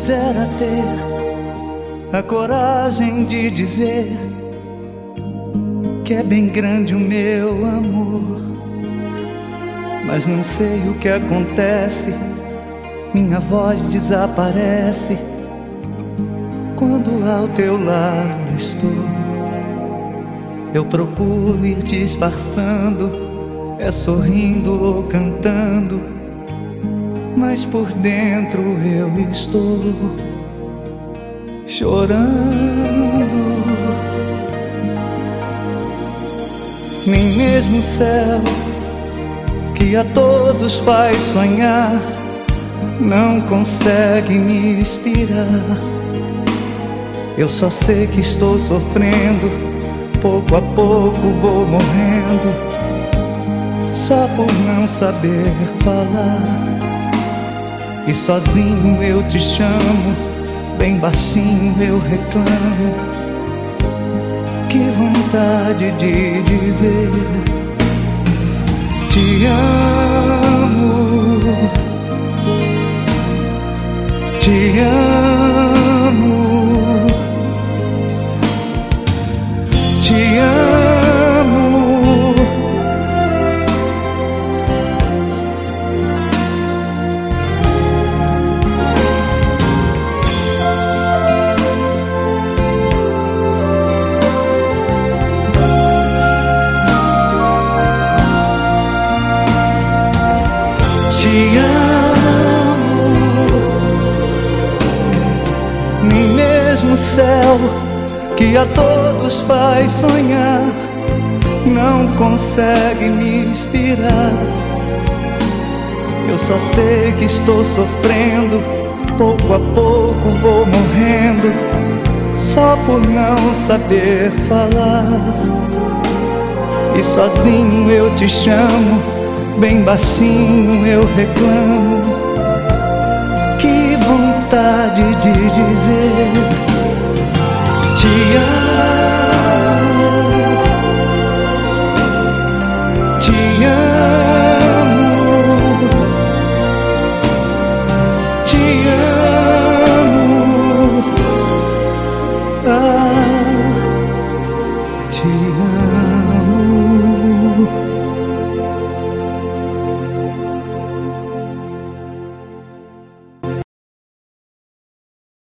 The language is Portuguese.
quisera ter a coragem de dizer que é bem grande o meu amor, mas não sei o que acontece, minha voz desaparece quando ao teu lado estou. Eu procuro ir disfarçando, é sorrindo ou cantando, mas por dentro eu estou chorando. Nem mesmo o céu, que a todos faz sonhar, não consegue me inspirar. Eu só sei que estou sofrendo, pouco a pouco vou morrendo, só por não saber falar. E sozinho eu te chamo, bem baixinho eu reclamo. Que vontade de dizer te amo, te amo, te amo. Te amo. Nem mesmo o céu, que a todos faz sonhar, não consegue me inspirar. Eu só sei que estou sofrendo, pouco a pouco vou morrendo, só por não saber falar. E sozinho eu te chamo, bem baixinho eu reclamo. Que vontade de dizer te amo.